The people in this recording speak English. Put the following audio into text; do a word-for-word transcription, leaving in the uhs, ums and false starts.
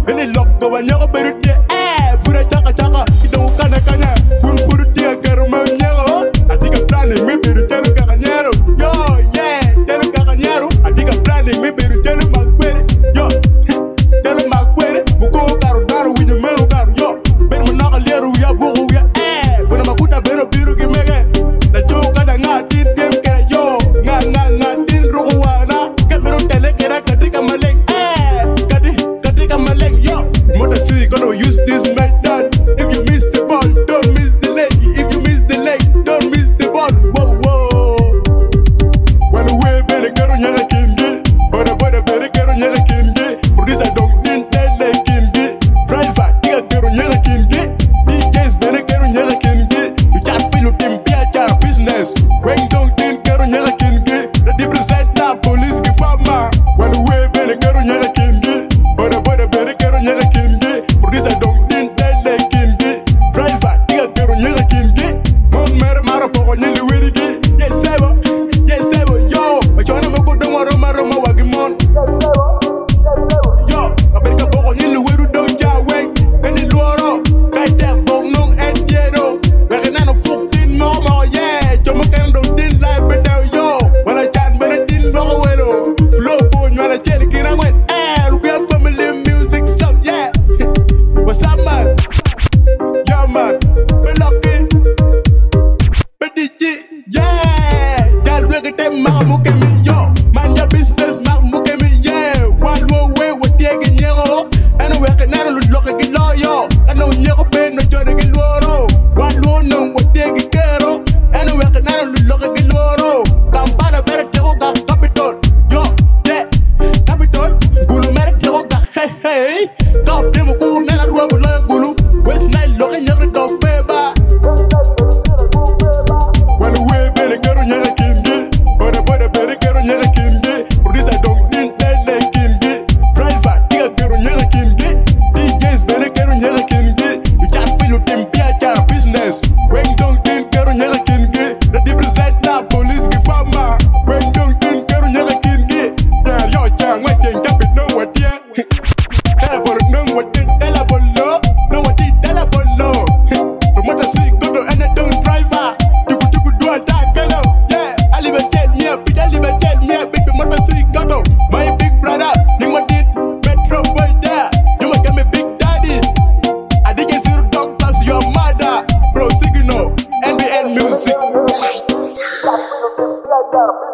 Any lock go and you're better there. Eh, Fura Chaka Chaka, you don't kana kana. Pun put it there, Caramaniero. I think I'm planning, maybe to tell Caranero. Yo, yeah, tell Caranero. I think I'm planning, maybe to tell him Macquarie. Yo, tell him Macquarie. Muko Caro Caro with the Mero Caro. Yo, Ben Manaka ya Buru ya. Eh, when I'm a good Beno Biru Gimega. The joke and I got it, Game Yo, Nga Nga Nga Tin Ruana. Camero Telecera, Katrika Maleng. Eh, Katrika Maleng. Yo, Mother Sui gonna use this method. If you miss the ball, don't miss the leg. If you miss the leg, don't miss the ball. Whoa, whoa. When we better get on your kingi, but a better better get on your kingi. Producer don't think that they kingi. Driver, you get on your kingi. D Js better get on your kingi. You can't feel you can be a jar business. When don't think get on your kingi. The difference that the police give up ma. When we better get on your kingi, but a better better get on your kingi. Producer don't think that they kingi. Driver, you get on your kingi. Mon mere mara poko nyeli wirigi. Yes, sebo. Yes, sebo. Yo, machona moko dongo roma roma wagimon. Yo, kaberka poko nyeli wiru don jaweng. Eni luoro, kaitek bong nong entiero. Wekenano fuk din momo, yeah. Jomo kendo din lai bedao, yo. Wala chan bene din boko wero. Flow boy, wala cheli kina ngwen. Eh, we have family music stuff, yeah. What's up, man? Yeah, man. Be lucky. Be D J, yeah. Jal wege te mak muke mi, yo. Man ya business mak muke mi, yeah. One low way with tiegi nyego. Eno weke nana lu loke ki lo, yo. Kano nyego pe no jode ki luoro. One low nung with tiegi kero. Eno weke nana lu loke ki luoro. Kampana bere tego ka Capitol, yo, yeah. Capitol, gulu mere tego ka hey hey. Kau demo ku nana ruwa buloy gulu. West Nile loke nyegre kau beba. When we better get on your kingi, but a better better get on your kingi. Producer don't think that they kingi. Driver, you get on your kingi. D Js better get on your kingi. You can't feel you can be a jar business. When don't think get on your kingi. The difference that the police give up ma. When don't think get on your kingi. Yeah, yo, chang, wait, can't jump it, no what, yeah. Tell about it, no what, tell about law. No what, tell about law. Promoter see, go to any don't driver. You could, you could do a tag, hello. Yeah, I live a tell me a bit, I live a tell me a bit. Promoter see, go to my big brother. You want it, Metro boy there. You want get me big daddy. I think it's your dog plus your mother. Bro, signal, N B N music. Lights.